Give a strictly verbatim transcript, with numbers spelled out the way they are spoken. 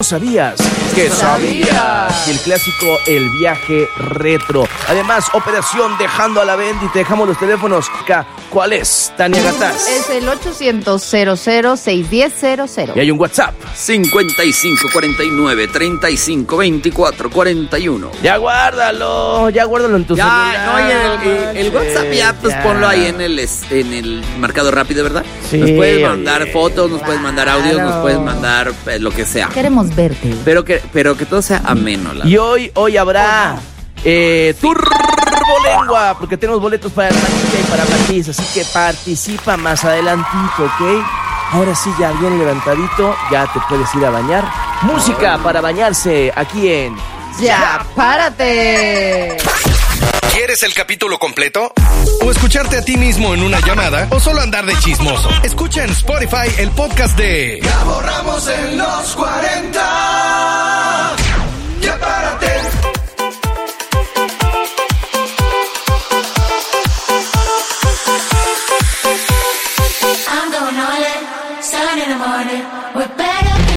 sabías que sabías. Y el clásico El Viaje Retro. Además, operación Dejando a la Venta, y te dejamos los teléfonos. ¿Cuál es, Tania Gataz? Es el ochocientos, cero cero, seiscientos diez, cero cero. Y hay un WhatsApp. cincuenta y cinco cuarenta y nueve, treinta y cinco veinticuatro cuarenta y uno. Ya guárdalo, ya guárdalo en tu Ya, celular. no, oye, el, el, el WhatsApp ya, pues ya. ponlo ahí en el, en el marcado rápido, ¿verdad? Sí, nos puedes mandar oye, fotos, nos puedes mandar audios, claro. nos puedes mandar eh, lo que sea. Queremos verte. Pero que, pero que todo sea ameno. La Y hoy, hoy habrá eh, Turbolengua, porque tenemos boletos para el Manilla y para Matiz, así que participa más adelantito, ¿ok? Ahora sí, ya bien levantadito, ya te puedes ir a bañar. Música para bañarse aquí en... ¡Ya, párate! ¿Quieres el capítulo completo? ¿O escucharte a ti mismo en una llamada? ¿O solo andar de chismoso? Escucha en Spotify el podcast de Gabo Ramos en los cuarenta. ¡Ya párate! I'm going all in, seven in the morning, we're back.